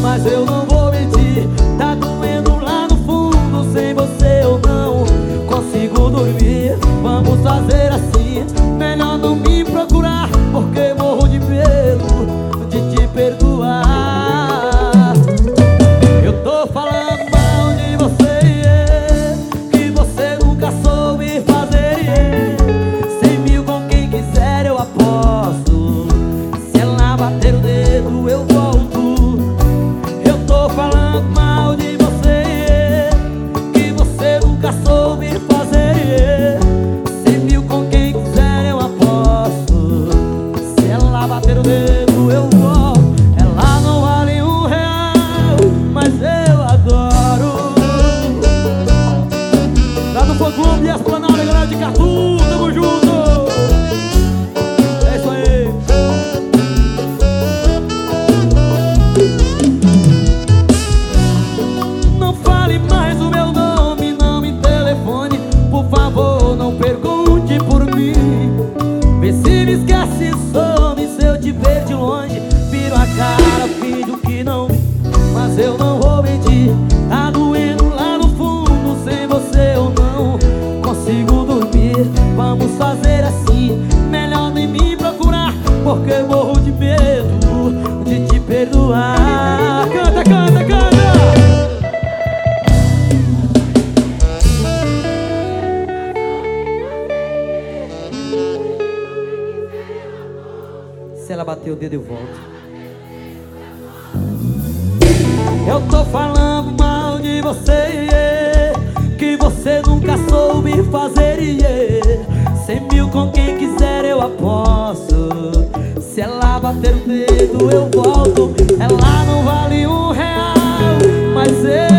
mas eu não vou mentir. Tá doendo lá no fundo, sem você eu não consigo dormir. Vamos fazer assim, melhor não me procurar, porque morro de medo de te perdoar. Eu tô falando mal de você, que você nunca soube fazer. 100 mil com quem quiser eu aposto, se ela bater o dedo eu volto. Eu tô falando mal de você, que você nunca soube fazer. 100 mil com quem quiser eu aposto, se ela bater o dedo eu volto. Ela não vale R$1, mas eu adoro. Lá do Fã Clube e as Planalhas, galera de Catu, tamo junto. É isso aí. Não fale mais o meu nome, não me telefone, por favor, não pergunte por mim. Vê se me esquece, some, se eu te ver de longe, viro a cara, finjo que não vi, mas eu não vou mentir. Tá doendo lá no fundo, sem você eu não consigo dormir. Vamos fazer assim, melhor nem me procurar, porque morro de medo de te perdoar. Canta, canta, canta! Se ela bater o dedo eu volto. Eu tô falando mal de você, que você nunca soube fazer. 100 mil com quem quiser eu aposto, se ela bater o dedo eu volto. Ela não vale R$1, mas eu